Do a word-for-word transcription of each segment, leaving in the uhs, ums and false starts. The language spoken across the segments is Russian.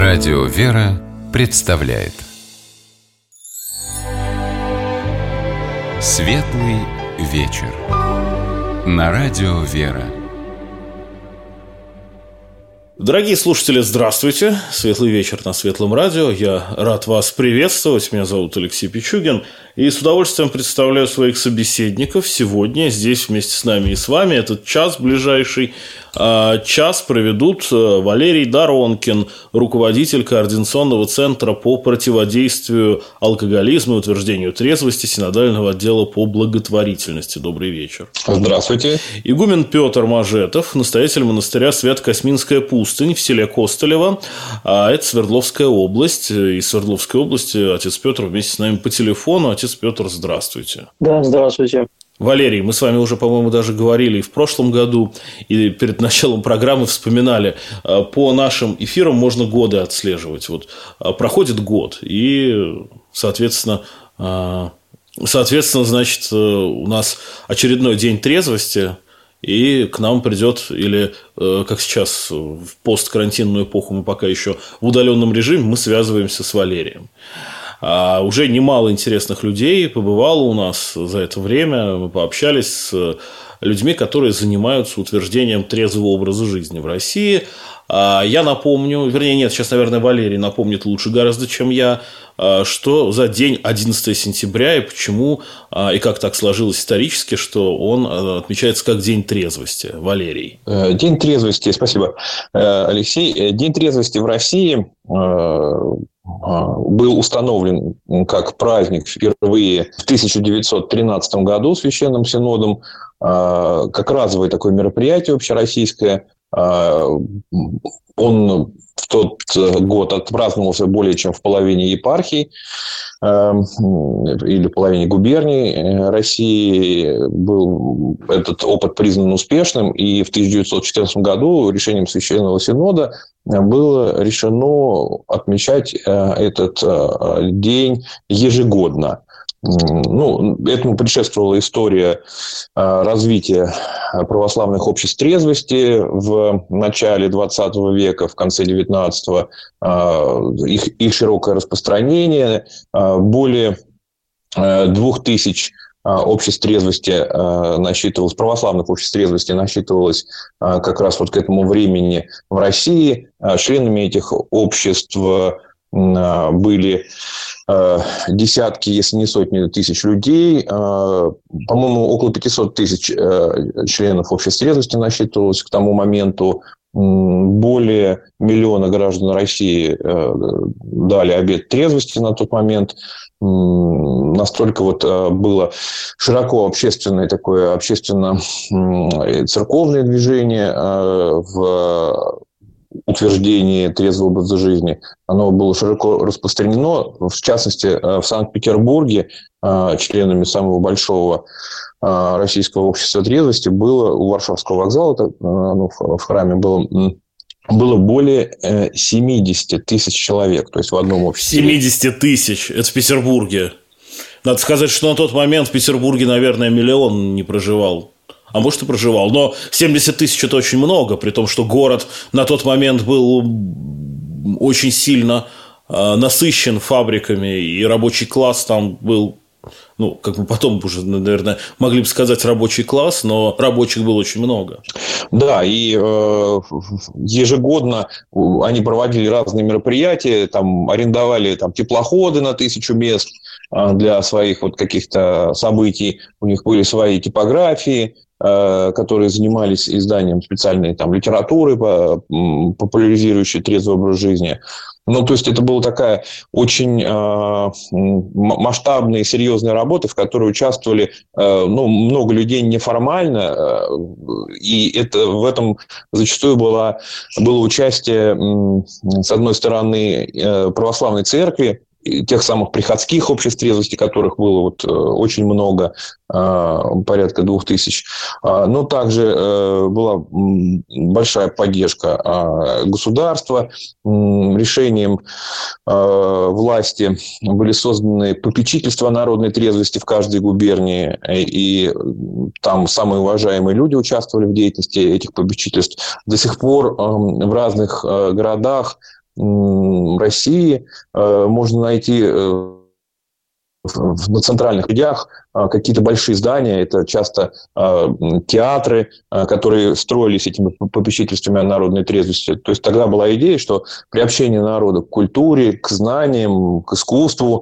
Радио «Вера» представляет Светлый вечер на Радио «Вера». Дорогие слушатели, здравствуйте! Светлый вечер на Светлом радио. Я рад вас приветствовать. Меня зовут Алексей Пичугин. И с удовольствием представляю своих собеседников. Сегодня здесь вместе с нами и с вами этот час ближайший. Час проведут Валерий Доронкин, руководитель Координационного центра по противодействию алкоголизму и утверждению трезвости Синодального отдела по благотворительности. Добрый вечер. Здравствуйте. Игумен Петр Мажетов, настоятель монастыря Свято-Косминская пустынь в селе Костылево. А это Свердловская область. Из Свердловской области отец Петр вместе с нами по телефону. Отец Петр, здравствуйте. Да, здравствуйте. Валерий, мы с вами уже, по-моему, даже говорили и в прошлом году, и перед началом программы вспоминали. По нашим эфирам можно годы отслеживать. Вот проходит год, и, соответственно, соответственно, значит, у нас очередной день трезвости, и к нам придет, или, как сейчас, в посткарантинную эпоху мы пока еще в удаленном режиме, мы связываемся с Валерием. А уже немало интересных людей побывало у нас за это время. Мы пообщались с людьми, которые занимаются утверждением трезвого образа жизни в России. Я напомню, вернее, нет, сейчас, наверное, Валерий напомнит лучше гораздо, чем я, что за день одиннадцатого сентября и почему, и как так сложилось исторически, что он отмечается как День трезвости. Валерий. День трезвости, спасибо, Алексей. День трезвости в России был установлен как праздник впервые в тысяча девятьсот тринадцатом году Священным Синодом, как разовое такое мероприятие общероссийское. Он в тот год отпраздновался более чем в половине епархий или половине губерний России. Был этот опыт признан успешным, и в тысяча девятьсот четырнадцатом году решением Священного Синода было решено отмечать этот день ежегодно. Ну, этому предшествовала история развития православных обществ трезвости в начале двадцатого века, в конце девятнадцатого, их, их широкое распространение. Более двух тысяч обществ трезвости насчитывалось, православных обществ трезвости насчитывалось как раз вот к этому времени в России. Членами этих обществ были десятки, если не сотни тысяч людей. По-моему, около пятьсот тысяч членов обществ трезвости насчитывалось к тому моменту. Более миллиона граждан России дали обет трезвости на тот момент. Настолько вот было широко общественное такое общественно-церковное движение в утверждении трезвого образа жизни. Оно было широко распространено. В частности, в Санкт-Петербурге членами самого большого российского общества трезвости было у Варшавского вокзала, оно в храме было, было более семьдесят тысяч человек. То есть в одном обществе. семьдесят тысяч. Это в Петербурге. Надо сказать, что на тот момент в Петербурге, наверное, миллион не проживал. А может, и проживал. Но семьдесят тысяч – это очень много, при том, что город на тот момент был очень сильно насыщен фабриками, и рабочий класс там был, ну, как мы потом уже, наверное, могли бы сказать рабочий класс, но рабочих было очень много. Да, и э, ежегодно они проводили разные мероприятия, там, арендовали там, теплоходы на тысячу мест для своих вот каких-то событий, у них были свои типографии, которые занимались изданием специальной там, литературы, популяризирующей трезвый образ жизни. Ну, то есть, это была такая очень э, масштабная и серьезная работа, в которой участвовали э, ну, много людей неформально, э, и это, в этом зачастую было, было участие, э, с одной стороны, э, православной церкви, тех самых приходских обществ трезвости, которых было вот очень много, порядка двух тысяч. Но также была большая поддержка государства. Решением власти были созданы попечительства народной трезвости в каждой губернии, и там самые уважаемые люди участвовали в деятельности этих попечительств. До сих пор в разных городах России можно найти на центральных площадях какие-то большие здания, это часто театры, которые строились этими попечительствами о народной трезвости. То есть тогда была идея, что приобщение народа к культуре, к знаниям, к искусству,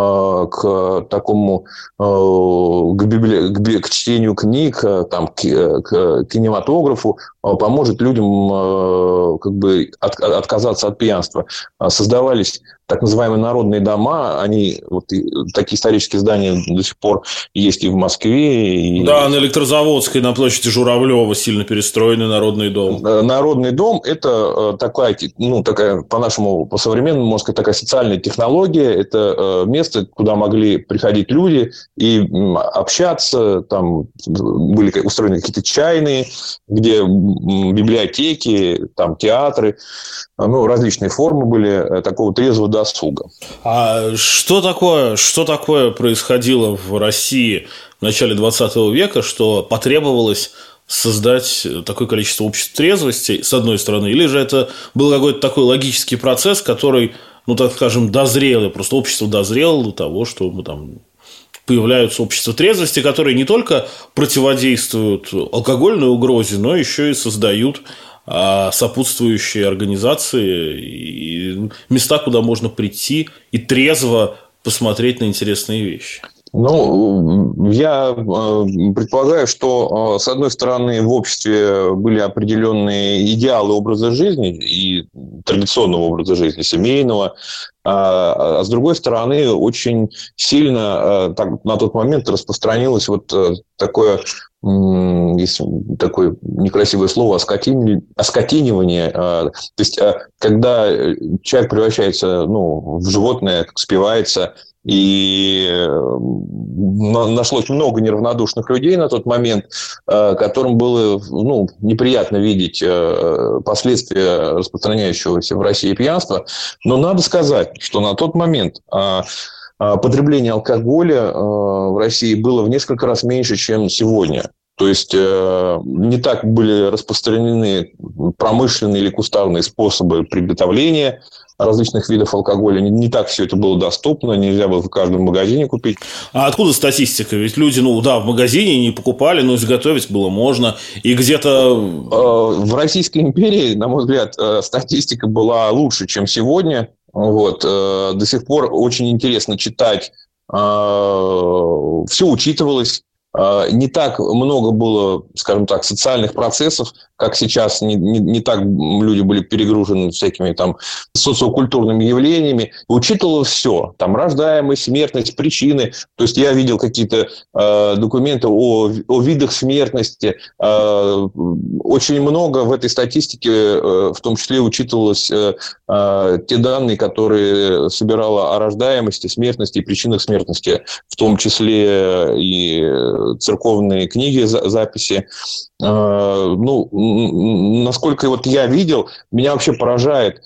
к такому, к, библи... к чтению книг, там, к кинематографу поможет людям как бы отказаться от пьянства. Создавались так называемые народные дома, они, вот, такие исторические здания до сих пор есть и в Москве. И... Да, на Электрозаводской, на площади Журавлева сильно перестроенный народный дом. Народный дом – это такая, ну, такая, по-нашему, по-современному, можно сказать, такая социальная технология. Это место, куда могли приходить люди и общаться. Там были устроены какие-то чайные, где библиотеки, там театры, ну, различные формы были такого трезвого досуга. А что такое, что такое происходило в России в начале двадцатого века, что потребовалось создать такое количество обществ трезвости, с одной стороны, или же это был какой-то такой логический процесс, который, ну, так скажем, дозрел, и просто общество дозрело до того, что мы там... появляются общества трезвости, которые не только противодействуют алкогольной угрозе, но еще и создают сопутствующие организации и места, куда можно прийти и трезво посмотреть на интересные вещи. Ну, я предполагаю, что, с одной стороны, в обществе были определенные идеалы образа жизни и традиционного образа жизни, семейного, а с другой стороны, очень сильно так, на тот момент распространилось вот такое, есть такое некрасивое слово, оскотини... оскотинивание. То есть, когда человек превращается, ну, в животное, спивается, и нашлось много неравнодушных людей на тот момент, которым было, ну, неприятно видеть последствия распространяющегося в России пьянства. Но надо сказать, что на тот момент потребление алкоголя в России было в несколько раз меньше, чем сегодня. То есть, не так были распространены промышленные или кустарные способы приготовления различных видов алкоголя. Не, не так все это было доступно, нельзя было в каждом магазине купить. А откуда статистика? Ведь люди, ну да, в магазине не покупали, но изготовить было можно. И где-то... В Российской империи, на мой взгляд, статистика была лучше, чем сегодня. Вот. До сих пор очень интересно читать. Все учитывалось. Не так много было, скажем так, социальных процессов, как сейчас. Не, не, не так люди были перегружены всякими там социокультурными явлениями. Учитывалось все. Там рождаемость, смертность, причины. То есть, я видел какие-то э, документы о, о видах смертности. Э, очень много в этой статистике, э, в том числе, учитывалось э, э, те данные, которые собирала о рождаемости, смертности и причинах смертности. В том числе и церковные книги, записи. Ну, насколько вот я видел, меня вообще поражает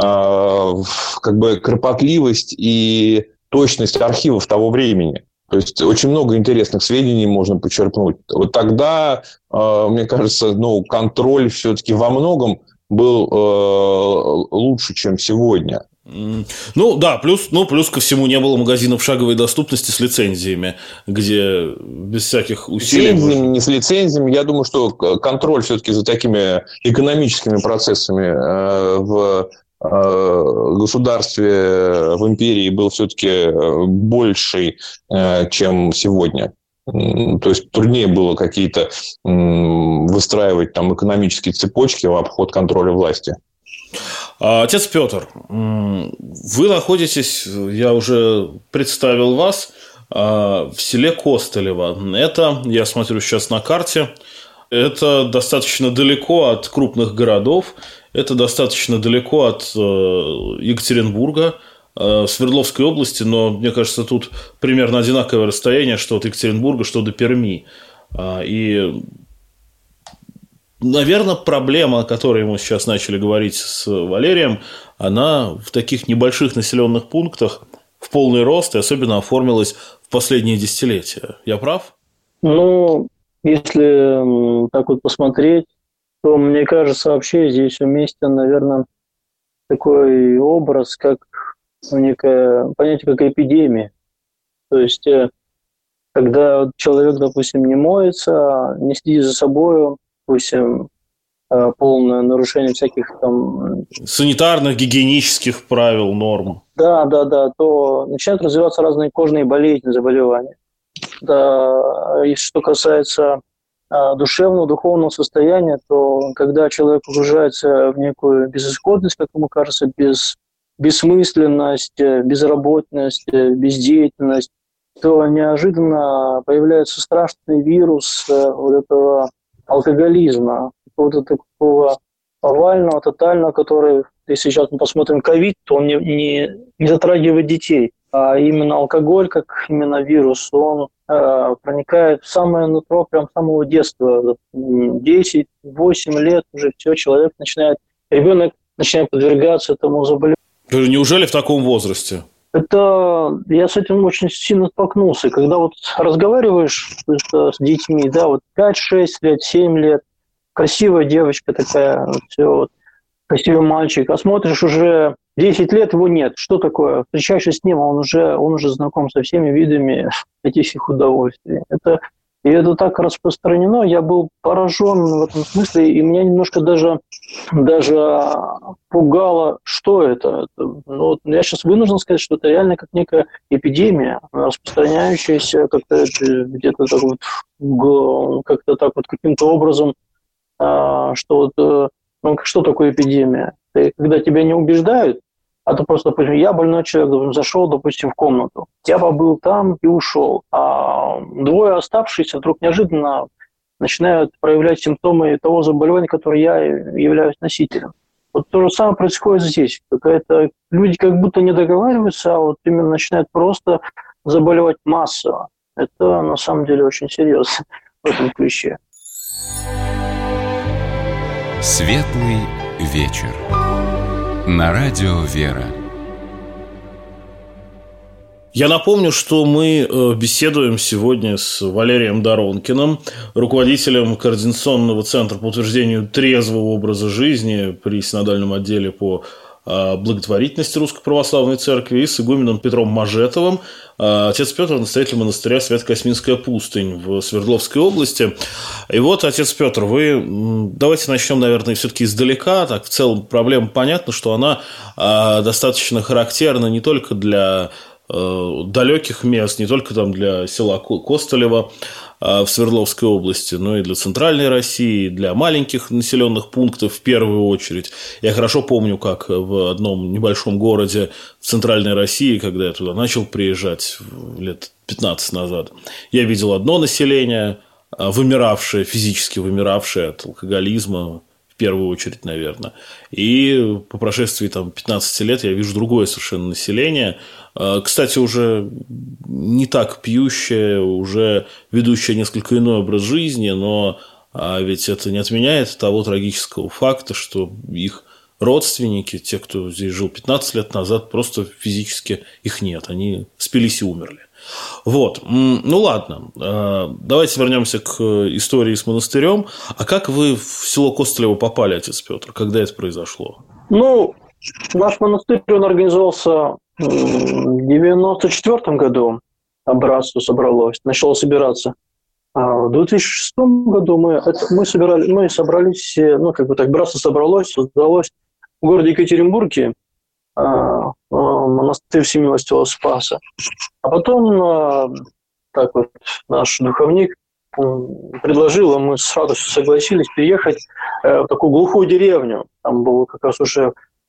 как бы кропотливость и точность архивов того времени. То есть, очень много интересных сведений можно почерпнуть. Вот тогда, мне кажется, ну, контроль все-таки во многом был лучше, чем сегодня. Ну, да, плюс, ну, плюс ко всему не было магазинов шаговой доступности с лицензиями, где без всяких усилий... С лицензиями, не с лицензиями. Я думаю, что контроль все-таки за такими экономическими процессами в государстве, в империи был все-таки больший, чем сегодня. То есть, труднее было какие-то выстраивать там экономические цепочки в обход контроля власти. Отец Петр, вы находитесь, я уже представил вас, в селе Костылево. Это, я смотрю сейчас на карте, это достаточно далеко от крупных городов, это достаточно далеко от Екатеринбурга, Свердловской области, но, мне кажется, тут примерно одинаковое расстояние, что от Екатеринбурга, что до Перми. И... Наверное, проблема, о которой мы сейчас начали говорить с Валерием, она в таких небольших населенных пунктах в полный рост и особенно оформилась в последние десятилетия. Я прав? Ну, если так вот посмотреть, то, мне кажется, вообще здесь уместен, наверное, такой образ, как некое понятие, как эпидемия. То есть, когда человек, допустим, не моется, не следит за собой, допустим, полное нарушение всяких там... санитарных, гигиенических правил, норм. Да, да, да, то начинают развиваться разные кожные болезни, заболевания. Да, и что касается а, душевного, духовного состояния, то когда человек погружается в некую безысходность, как ему кажется, без, бессмысленность, безработность, бездеятельность, то неожиданно появляется страшный вирус вот этого алкоголизма, какого-то такого повального, тотального, который, если сейчас мы посмотрим ковид, то он не, не, не затрагивает детей, а именно алкоголь, как именно вирус, он э, проникает в самое нутро прям с самого детства. десять восемь лет уже все, человек начинает, ребенок начинает подвергаться этому заболеванию. Неужели в таком возрасте? Это я с этим очень сильно столкнулся. Когда вот разговариваешь с детьми, да, вот пять-шесть лет, семь лет, красивая девочка такая, все, вот, красивый мальчик, а смотришь, уже десять лет его нет. Что такое? Встречаешься с ним, он уже, он уже знаком со всеми видами этих всех удовольствий. Это, и это так распространено, я был поражен в этом смысле, и меня немножко даже, даже пугало, что это. это ну, вот я сейчас вынужден сказать, что это реально как некая эпидемия, распространяющаяся как-то где-то так вот, как-то так вот каким-то образом, что вот, ну, что такое эпидемия? И когда тебя не убеждают, а то просто, допустим, я больной человек, допустим, зашел, допустим, в комнату, я побыл там и ушел, а двое оставшиеся вдруг неожиданно начинают проявлять симптомы того заболевания, которое я являюсь носителем. Вот то же самое происходит здесь. Какая-то люди как будто не договариваются, а вот именно начинают просто заболевать массово. Это на самом деле очень серьезно в этом ключе. Светлый вечер. На радио «Вера». Я напомню, что мы беседуем сегодня с Валерием Доронкиным, руководителем Координационного центра по утверждению трезвого образа жизни при Синодальном отделе по благотворительности Русской Православной Церкви, и с игуменом Петром Мажетовым. Отец Петр – настоятель монастыря Свято-Косминская пустынь в Свердловской области. И вот, отец Петр, вы давайте начнем, наверное, все-таки издалека. Так, в целом проблема понятна, что она достаточно характерна не только для далеких мест, не только там для села Костолево в Свердловской области, но и для центральной России, для маленьких населенных пунктов в первую очередь. Я хорошо помню, как в одном небольшом городе в центральной России, когда я туда начал приезжать лет пятнадцать назад, я видел одно население, вымиравшее, физически вымиравшее от алкоголизма, в первую очередь, наверное. И по прошествии там, пятнадцати лет я вижу другое совершенно население, кстати, уже не так пьющее, уже ведущее несколько иной образ жизни, но ведь это не отменяет того трагического факта, что их родственники, те, кто здесь жил пятнадцать лет назад, просто физически их нет, они спились и умерли. Вот, ну ладно, давайте вернемся к истории с монастырем. А как вы в село Костолево попали, отец Петр? Когда это произошло? Ну, наш монастырь, он организовался в девяносто четвёртом году, братство собралось, начало собираться. А в две тысячи шестом году мы, мы, собирали, мы собрались, ну, как бы так, братство собралось, создалось в городе Екатеринбурге, монастырь Всемилостивого Спаса. А потом так вот наш духовник предложил, и мы с радостью согласились переехать в такую глухую деревню. Там был как раз уже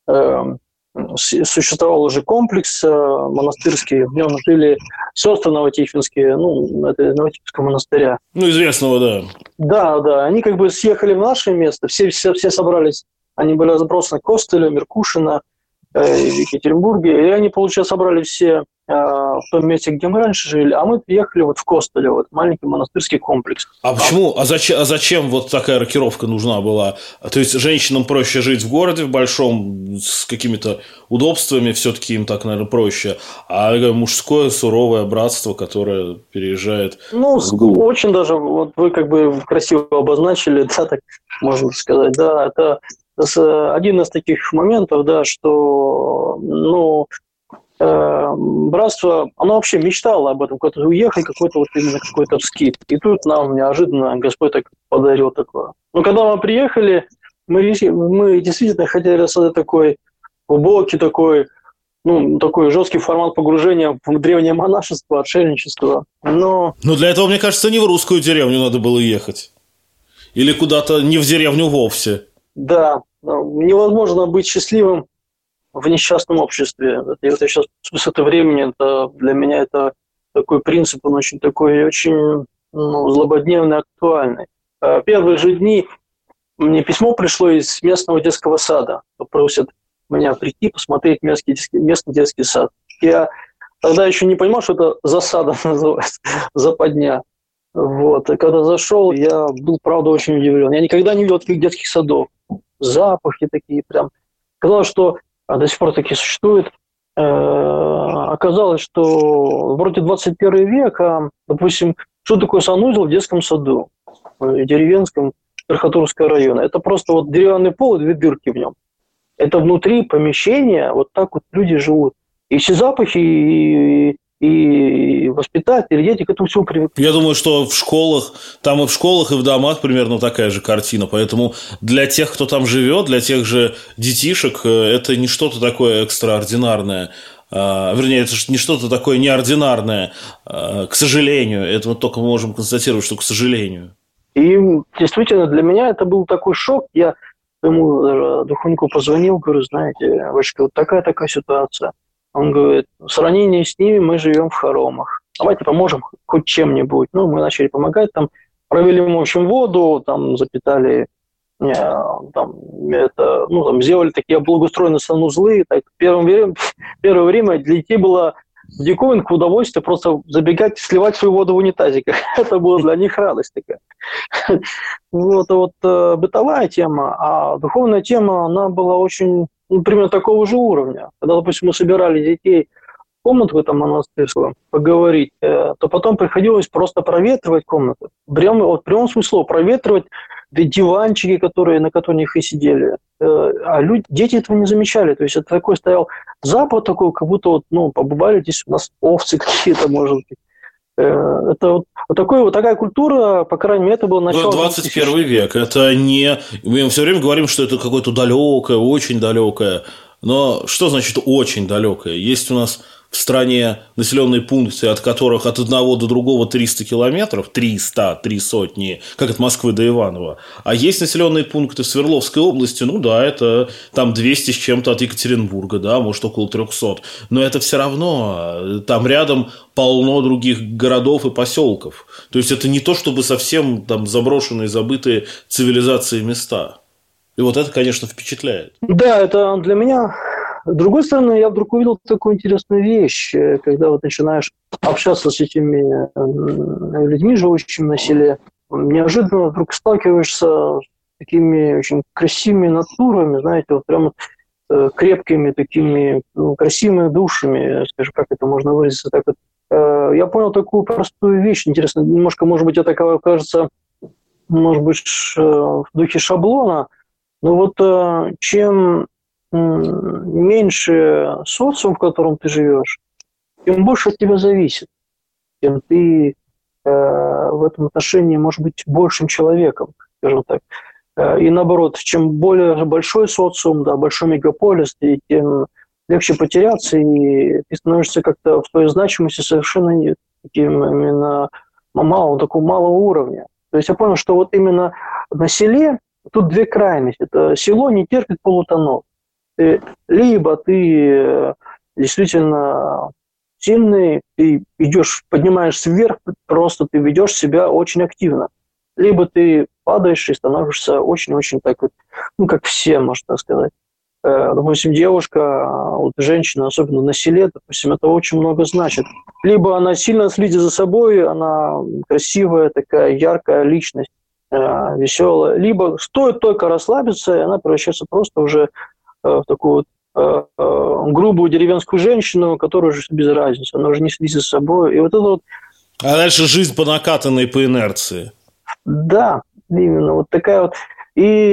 существовал уже комплекс монастырский, в нем жили сестры новотихвинские, ну, это Новотихвинского монастыря. Ну, известного, да. Да, да, они как бы съехали в наше место, все, все, все собрались, они были разбросаны Костылево, Меркушино, э, в Екатеринбурге, и они, получается, собрали все э, в том месте, где мы раньше жили, а мы приехали вот в Костылево, вот маленький монастырский комплекс. А почему, а зачем, а зачем вот такая рокировка нужна была? То есть, женщинам проще жить в городе в большом, с какими-то удобствами, все-таки им так, наверное, проще, а мужское суровое братство, которое переезжает... Ну, очень даже, вот вы как бы красиво обозначили, да, так можно сказать, да, это один из таких моментов, да, что, ну, э, братство, оно вообще мечтало об этом, куда-то уехать, какой-то вот именно какой-то вскид. И тут нам неожиданно Господь так подарил такое. Но когда мы приехали, мы, мы действительно хотели создать такой глубокий, такой, ну, такой жесткий формат погружения в древнее монашество, отшельничество. Но... Но для этого, мне кажется, не в русскую деревню надо было ехать. Или куда-то не в деревню вовсе. Да, невозможно быть счастливым в несчастном обществе. Это, это сейчас с высоты времени, это, для меня это такой принцип, он очень такой, очень, ну, злободневный, актуальный. Первые же дни мне письмо пришло из местного детского сада. Просят меня прийти, посмотреть местный детский, местный детский сад. Я тогда еще не понимал, что это засада называется, западня. Вот. И когда зашел, я был, правда, очень удивлен. Я никогда не видел таких детских садов. Запахи такие прям. Казалось, что до сих пор такие существуют. Оказалось, что вроде двадцать первый век, а, допустим, что такое санузел в детском саду, в деревенском Верхотурского района? Это просто вот деревянный пол и две дырки в нем. Это внутри помещения, вот так вот люди живут. И все запахи, и, и воспитатели, дети к этому всему привыкли. Я думаю, что в школах, там и в школах, и в домах примерно такая же картина. Поэтому для тех, кто там живет, для тех же детишек, это не что-то такое экстраординарное. Вернее, это не что-то такое неординарное, к сожалению. Это вот только мы можем констатировать, что к сожалению. И действительно, для меня это был такой шок. Я ему даже духовнику позвонил, говорю, знаете, Вачка, вот такая-такая ситуация. Он говорит, в сравнении с ними мы живем в хоромах. Давайте поможем хоть чем-нибудь. Ну, мы начали помогать, там, провели, в общем, воду, там, запитали, там, это, ну, там, сделали такие благоустроенные санузлы. Так, первое время, первое время для детей было в диковинку удовольствие просто забегать, сливать свою воду в унитазиках. Это была для них радость такая. Вот, вот э, бытовая тема, а духовная тема, она была очень, ну, примерно такого же уровня. Когда, допустим, мы собирали детей в комнату в этом монастырском поговорить, э, то потом приходилось просто проветривать комнату. Прям, вот, в прямом смысле проветривать диванчики, которые, на которых и сидели. Э, а люди, дети этого не замечали. То есть это такой стоял запах такой, как будто вот, ну, побывали здесь у нас овцы какие-то, может быть. Это вот, вот, такой, вот такая культура, по крайней мере, это было начало... двадцать первый век. Это не... Мы все время говорим, что это какое-то далекое, очень далекое. Но что значит очень далекое? Есть у нас в стране населенные пункты, от которых от одного до другого триста километров, триста, три сотни, как от Москвы до Иваново. А есть населенные пункты в Свердловской области, ну да, это там двести с чем-то от Екатеринбурга, да, может, около триста. Но это все равно, там рядом полно других городов и поселков. То есть это не то, чтобы совсем там заброшенные, забытые цивилизации места. И вот это, конечно, впечатляет. Да, это для меня... С другой стороны, я вдруг увидел такую интересную вещь, когда вот начинаешь общаться с этими людьми, живущими на селе, неожиданно вдруг сталкиваешься с такими очень красивыми натурами, знаете, вот прям крепкими такими, ну, красивыми душами, скажем, как это можно выразиться, так вот. Я понял такую простую вещь, интересно, немножко, может быть, это такая, кажется, может быть, в духе шаблона, но вот чем меньше социум, в котором ты живешь, тем больше от тебя зависит, тем ты э, в этом отношении можешь быть большим человеком, скажем так. Э, и наоборот, чем более большой социум, да, большой мегаполис, и тем легче потеряться, и ты становишься как-то в своей значимости совершенно не таким именно малого, такого малого уровня. То есть я понял, что вот именно на селе тут две крайности. Это село не терпит полутонов. Либо ты действительно сильный, ты идешь, поднимаешься вверх, просто ты ведешь себя очень активно. Либо ты падаешь и становишься очень-очень так вот, ну, как все, можно так сказать. Допустим, девушка, вот женщина, особенно на селе, допустим, это очень много значит. Либо она сильно следит за собой, она красивая, такая яркая личность, веселая. Либо стоит только расслабиться, и она превращается просто уже в такую вот э, э, грубую деревенскую женщину, которая уже без разницы, она уже не следит за собой. И вот это вот... А дальше жизнь по накатанной, по инерции. Да, именно вот такая вот. И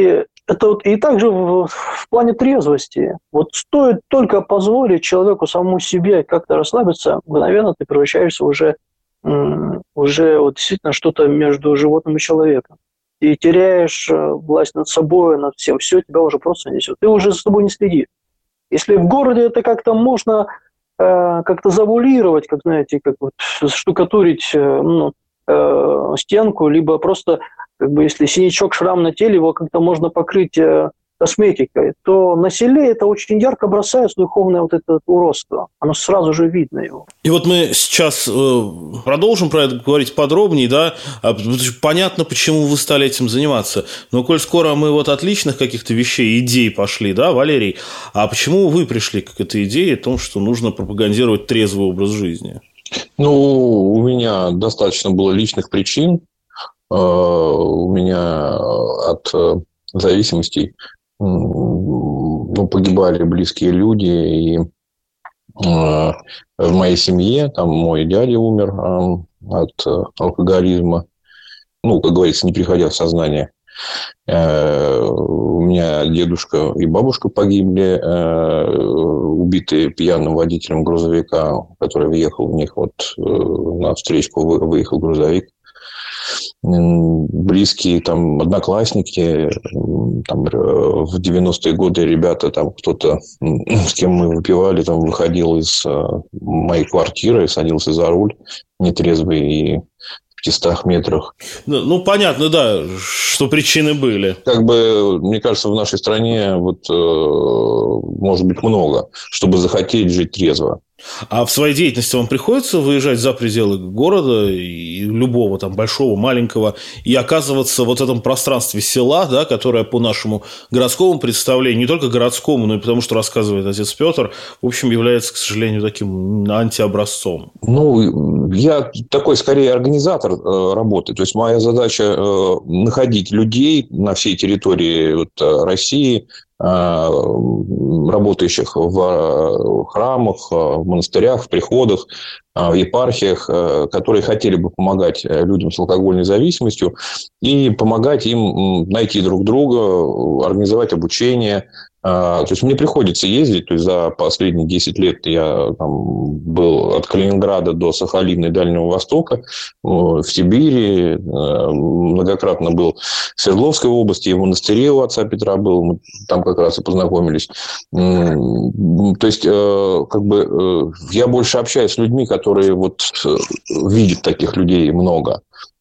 это вот и также в, в плане трезвости. Вот стоит только позволить человеку самому себе как-то расслабиться, мгновенно ты превращаешься уже, уже вот действительно что-то между животным и человеком. И теряешь власть над собой, над всем. Все тебя уже просто несет. Ты уже за собой не следишь. Если в городе это как-то можно э, как-то завуалировать, как, знаете, как вот штукатурить э, ну, э, стенку, либо просто, как бы, если синячок, шрам на теле, его как-то можно покрыть э, косметикой, то на селе это очень ярко бросается духовное вот это уродство. Оно сразу же видно его. И вот мы сейчас э, продолжим про это говорить подробнее, да, понятно, почему вы стали этим заниматься, но коль скоро мы вот от личных каких-то вещей, идей пошли, да, Валерий, а почему вы пришли к этой идее о том, что нужно пропагандировать трезвый образ жизни? Ну, у меня достаточно было личных причин, у меня от зависимостей ну, погибали близкие люди, и э, в моей семье, там мой дядя умер э, от э, алкоголизма, ну, как говорится, не приходя в сознание. Э, у меня дедушка и бабушка погибли, э, убитые пьяным водителем грузовика, который въехал в них, вот э, на встречку выехал грузовик. Близкие, там, одноклассники, там, в девяностые годы ребята, там, кто-то, с кем мы выпивали, там, выходил из моей квартиры, садился за руль нетрезвый и в пятистах метрах. Ну, ну, понятно, да, что причины были. Как бы, мне кажется, в нашей стране вот, может быть много, чтобы захотеть жить трезво. А в своей деятельности вам приходится выезжать за пределы города, и любого там большого, маленького, и оказываться вот в этом пространстве села, да, которое по нашему городскому представлению, не только городскому, но и потому, что рассказывает отец Петр, в общем, является, к сожалению, таким антиобразцом? Ну, я такой, скорее, организатор э, работы. То есть, моя задача э, находить людей на всей территории вот, России, работающих в храмах, в монастырях, в приходах, в епархиях, которые хотели бы помогать людям с алкогольной зависимостью и помогать им найти друг друга, организовать обучение. То есть, мне приходится ездить, то есть, за последние десять лет я там, был от Калининграда до Сахалина и Дальнего Востока, в Сибири, многократно был в Свердловской области, и в монастыре у отца Петра был, мы там как раз и познакомились. То есть, как бы, я больше общаюсь с людьми, которые вот видят таких людей много.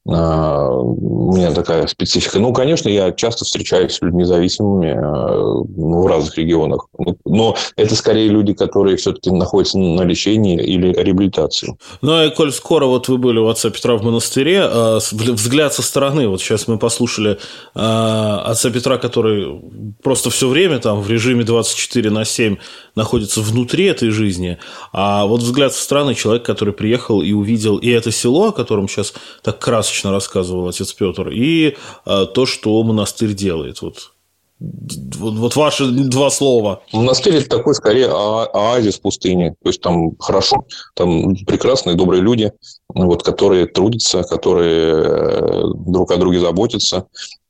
У меня такая специфика. Ну, конечно, я часто встречаюсь с людьми зависимыми в разных регионах. Но это скорее люди, которые все-таки находятся на лечении или реабилитации. Ну, и коль скоро вот вы были у отца Петра в монастыре, взгляд со стороны, вот сейчас мы послушали отца Петра, который просто все время там в режиме двадцать четыре на семь находится внутри этой жизни, а вот взгляд со стороны человека, который приехал и увидел и это село, о котором сейчас так красочно рассказывал отец Петр, и а, то, что монастырь делает. Вот, вот, вот ваши два слова. Монастырь – это такой, скорее, оазис пустыни. То есть, там хорошо, там прекрасные, добрые люди, вот, которые трудятся, которые друг о друге заботятся.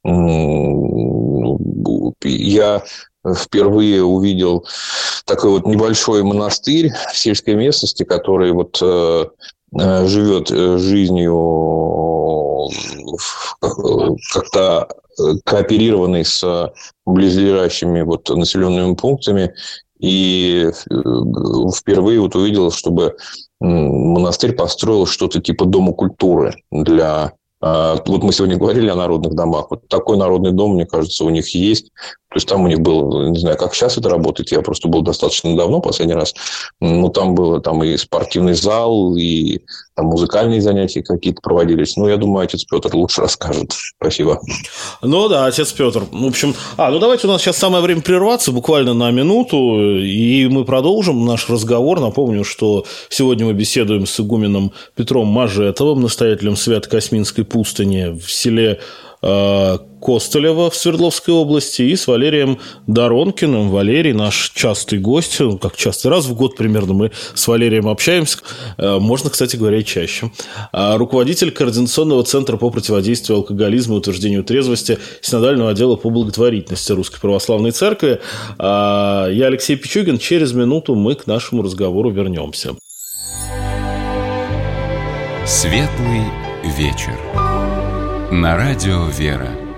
Я впервые увидел такой вот небольшой монастырь в сельской местности, который вот э, живет жизнью как-то кооперированной с близлежащими вот населенными пунктами. И впервые вот увидел, чтобы монастырь построил что-то типа дома культуры для... Вот мы сегодня говорили о народных домах. Вот такой народный дом, мне кажется, у них есть. То есть, там у них был, не знаю, как сейчас это работает, я просто был достаточно давно, последний раз. Но там было там и спортивный зал, и там музыкальные занятия какие-то проводились. Ну, я думаю, отец Петр лучше расскажет. Спасибо. Ну, да, отец Петр. В общем, а, ну, давайте у нас сейчас самое время прерваться, буквально на минуту, и мы продолжим наш разговор. Напомню, что сегодня мы беседуем с игуменом Петром Мажетовым, настоятелем Свято-Косминской пустыни в селе Костылева в Свердловской области и с Валерием Доронкиным. Валерий наш частый гость, как часто, раз в год примерно мы с Валерием общаемся, можно, кстати говоря, и чаще. Руководитель Координационного центра по противодействию алкоголизму и утверждению трезвости Синодального отдела по благотворительности Русской Православной Церкви. Я Алексей Пичугин. Через минуту мы к нашему разговору вернемся. Светлый вечер. На радио «Вера».